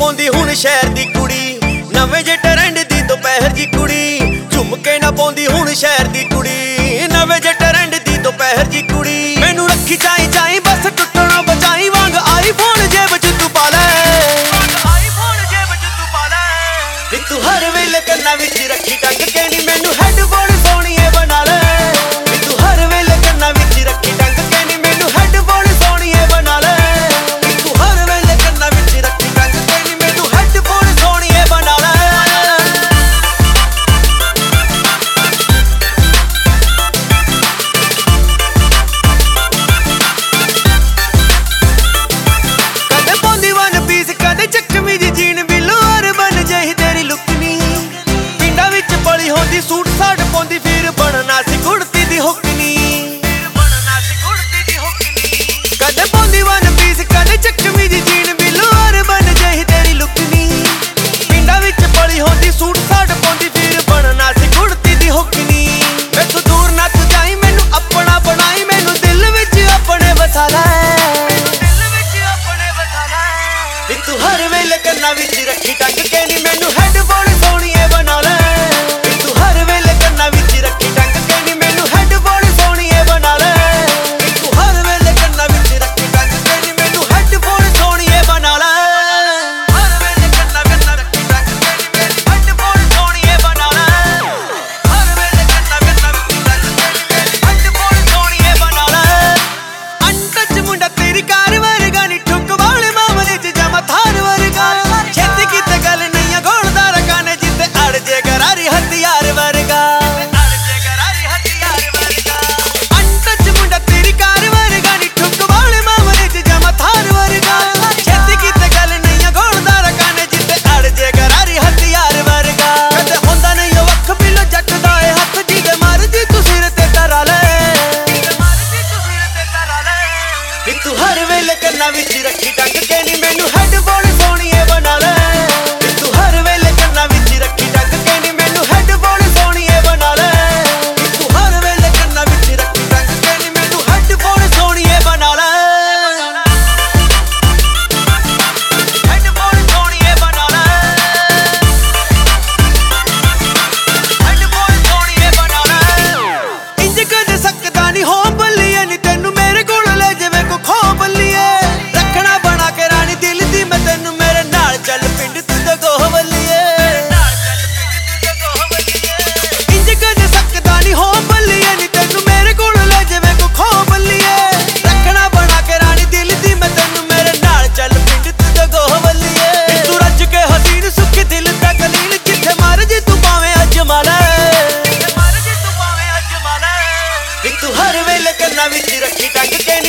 ਪਾਉਂਦੀ ਹੁਣ ਸ਼ਹਿਰ ਦੀ ਕੁੜੀ, ਨਵੇਂ ਜੇ ਟਰੈਂਡ ਦੀ ਦੁਪਹਿਰ ਦੀ ਕੁੜੀ। ਝੁਮਕੇ ਨਾ ਪਾਉਂਦੀ ਹੁਣ ਸ਼ਹਿਰ ਦੀ ਕੁੜੀ, ਨਵੇਂ ਜੇ ਟਰੈਂਡ ਦੀ ਦੁਪਹਿਰ ਦੀ ਕੁੜੀ। ਮੈਨੂੰ ਰੱਖੀ ਚਾਈ ਚਾਈ ਬਸ ਟੁੱਟਣੋਂ ਬਚਾਈ, ਵਾਂਗ ਆਈਫੋਨ ਜੇਬ ਚ ਤੂੰ ਪਾ ਲੈ, ਆਈਫੋਨ ਜੇਬ ਚ ਤੂੰ ਪਾ ਲੈ। ਵੀ ਤੂੰ ਹਰ ਵੇਲੇ ਕੰਨਾਂ ਵਿੱਚ ਰੱਖੀ ਟੰਗ ਕੇ ਨੀ ਮੈਨੂੰ ਹੈਡਫੋਨ ਸੋਹਣੀਏ ਬਣਾ ਲੈ। ਵੀ ਤੂੰ ਹਰ ਵੇਲੇ ਕੰਨਾਂ ਵਿੱਚ ਰੱਖੀ ਟੰਗ ਕੇ ਨੀ ਮੈਨੂੰ ਹੈਡਫੋਨ ਸੋਹਣੀਏ ਬਣਾ ਲੈ। ਵੀ ਤੂੰ ਹਰ ਵੇਲੇ ਕੰਨਾਂ ਵਿੱਚ ਰੱਖੀ ਟੰਗ ਕੇ ਨੀ ਮੈਨੂੰ ਹੈਡਫੋਨ ਸੋਹਣੀਏ ਬਣਾ ਲੈ। ਕਦੇ ਪਾਉਂਦੀ ਵਨ ਪੀਸ ਕਦੇ ਚੱਕਵੀਂ ਦੀ ਜੀਨ, ਬਿੱਲੋ ਹਰ ਬਣ ਜਿਹੀ ਤੇਰੀ ਲੁੱਕ ਨੀ। ਪਿੰਡਾਂ ਵਿੱਚ ਪਲੀ ਹੁੰਦੀ ਸੂਟ ਸਾਟ ਪਾਉਂਦੀ, ਫਿਰ ਬਣਨਾ ਸੀ ਕੁੜਤੀ ਦੀ ਹੁੱਕ ਨੀ। ਕਦੇ ਪਾਉਂਦੀ ਵਨ ਪੀਸ ਕਦੇ ਚੱਕਵੀਂ ਦੀ ਜੀਨ, ਬਿੱਲੋ ਹਰ ਬਣ ਜਿਹੀ ਤੇਰੀ ਲੁੱਕ ਨੀ। ਪਿੰਡਾਂ ਵਿੱਚ ਪਲੀ ਹੁੰਦੀ ਸੂਟ ਸਾਟ ਪਾਉਂਦੀ, ਫਿਰ ਬਣਨਾ ਸੀ ਕੁੜਤੀ ਦੀ ਹੁੱਕ ਨੀ। ਮੈਥੋਂ ਦੂਰ ਨਾ ਤੂੰ ਜਾਈ, ਮੈਨੂੰ ਆਪਣਾ ਬਣਾਈ, ਮੈਨੂੰ ਦਿਲ ਵਿੱਚ ਆਪਣੇ ਵਸਾ ਲੈ। ਵੀ ਤੂੰ ਹਰ ਵੇਲੇ ਕੰਨਾਂ ਵਿੱਚ ਰੱਖੀ ਟੰਗ ਕੇ ਨੀ ਮੈਨੂੰ ਹੈਡਫੋਨ ਸੋਹਣੀਏ ਬਣਾ ਲੈ। ਵੀ ਤੂੰ ਹਰ ਵੇਲੇ ਕੰਨਾਂ ਵਿੱਚ ਰੱਖੀ ਟੰਗ ਕੇ ਨੀ ਮੈਨੂੰ ਹੈਡਫੋਨ ਸੋਹਣੀਏ ਬਣਾ ਲੈ। ਵੀ ਤੂੰ ਹਰ ਵੇਲੇ ਕੰਨਾਂ ਵਿੱਚ ਰੱਖੀ ਟੰਗ ਕੇ ਨੀ ਮੈਨੂੰ ਹੈਡਫੋਨ ਸੋਹਣੀਏ ਬਣਾ ਲੈ। ਹਰ ਵੇਲੇ ਕੰਨਾਂ ਰੱਖੀ ਟੰਗ ਕੇ ਨੀ ਮੈਨੂੰ ਹੈਡਫੋਨ ਸੋਹਣੀਏ ਬਣਾ ਲੈ। ਹਰ ਵੇਲੇ ਕੰਨਾਂ ਵਿੱਚ ਟੰਗ ਕੇ ਨੀ ਮੈਨੂੰ ਹੈਡਫੋਨ ਸੋਹਣੀਏ ਬਣਾ ਲੈ। ਅਨਟੱਚ ਮੁੰਡਾ ਤੇਰੀ ਕਾਰ ਵਰਗਾ ਨੀ, ਠੁੱਕ ਵਾਲੇ ਮਾਮਲੇ ਚ ਜਮਾ ਥਾਰ ਵਰਗਾ। ਛੇਤੀ ਕਿਤੇ ਗੱਲ ਨਹੀਂ ਆ ਗੋਲਦਾ ਰਕਾਨੇ, ਜਿੱਤੇ ਅੜ ਜੇ ਗਰਾਰੀ ਹਥਿਆਰ ਵਰਗਾ। ਅਨਟੱਚ ਮੁੰਡਾ ਤੇਰੀ ਕਾਰ ਵਰਗਾ ਨੀ, ਠੁੱਕ ਵਾਲੇ ਮਾਮਲੇ ਚ ਜਮਾ ਥਾਰ ਵਰਗਾ। ਛੇਤੀ ਕਿਤੇ ਗੱਲ ਨਹੀਂ ਆ ਗੋਲਦਾ ਰਕਾਨੇ, ਜਿੱਤੇ ਅੜ ਜੇ ਗਰਾਰੀ ਹਥਿਆਰ ਵਰਗਾ। ਕਦੇ ਹੁੰਦਾ ਨਹੀਂ ਉਹ ਅੱਖ ਬਿੱਲੋ ਜੱਟ ਦਾ ਏ ਹੱਥ, ਜਿਹਦੇ ਮਰਜੀ ਤੂੰ ਸਿਰ ਤੇ ਧਰਾ ਲੈ। ਵੀ ਤੂੰ ਹਰ ਵੇਲੇ ਕੰਨਾਂ ਵਿੱਚ ਰੱਖੀ ਟੰਗ ਕੇ ਨੀ ਮੈਨੂੰ ਹੈਡਫੋਨ ਸੋਹਣੀਏ ਬਣਾ ਲੈ। ਵੀ ਤੂੰ ਹਰ ਵੇਲੇ ਕੰਨਾਂ ਵਿੱਚ ਰੱਖੀ ਟੰਗ ਕੇ ਨੀ ਮੈਨੂੰ ਹੈਡਫੋਨ ਸੋਹਣੀਏ ਬਣਾ ਲੈ। ਵੀ ਤੂੰ ਹਰ ਵੇਲੇ ਕੰਨਾਂ ਵਿੱਚ ਰੱਖੀ ਟੰਗ ਕੇ ਨੀ ਮੈਨੂੰ ਹੈਡਫੋਨ ਸੋਹਣੀਏ ਬਣਾ ਲੈ। ਹੈਡਫੋਨ ਸੋਹਣੀਏ ਬਣਾ ਲੈ। ਹੈਡਫੋਨ ਸੋਹਣੀਏ ਬਣਾ ਲੈ। ਇੰਜ ਕਦੇ ਸਕਦਾ ਨੀ ਹੋ ਬੱਲੀਏ ਨੀ, ਤੈਨੂੰ ਮੇਰੇ ਕੋਲ ਲੈ ਜਾਵੇ ਕੋ ਖੋ ਬੱਲੀਏ। ਰੱਖਣਾ ਬਣਾ ਕੇ ਰਾਣੀ ਦਿਲ ਦੀ ਮੈਂ ਤੈਨੂੰ, ਮੇਰੇ ਨਾਲ ਚੱਲ ਪਿੰਡ ਤੂੰ ਤੇ ਗੋਹ ਬੱਲੀਏ। ਇੰਜ ਕਦੇ ਸਕਦਾ ਨੀ ਹੋ ਬੱਲੀਏ ਨੀ, ਤੈਨੂੰ ਮੇਰੇ ਕੋਲ ਲੈ ਜਾਵੇ ਕੋ ਖੋ ਬੱਲੀਏ। ਰੱਖਣਾ ਬਣਾ ਕੇ ਰਾਣੀ ਦਿਲ ਦੀ ਮੈਂ ਤੈਨੂੰ, ਮੇਰੇ ਨਾਲ ਚੱਲ ਪਿੰਡ ਤੂੰ ਤੇ ਗੋਹ ਬੱਲੀਏ। ਤੂੰ ਰੱਜ ਕੇ ਹਸੀਨ ਸੁੱਖੀ ਦਿਲ ਦਾ ਕਲੀਲ, ਜਿੱਥੇ ਮਰਜੀ ਤੂੰ ਭਾਵੇਂ ਅਜਮਾ ਲੈ। ਵੀ ਤੂੰ ਹਰ ਵੇਲੇ ਕੰਨਾਂ ਵਿੱਚ ਰੱਖੀ ਟੰਗ ਕੇ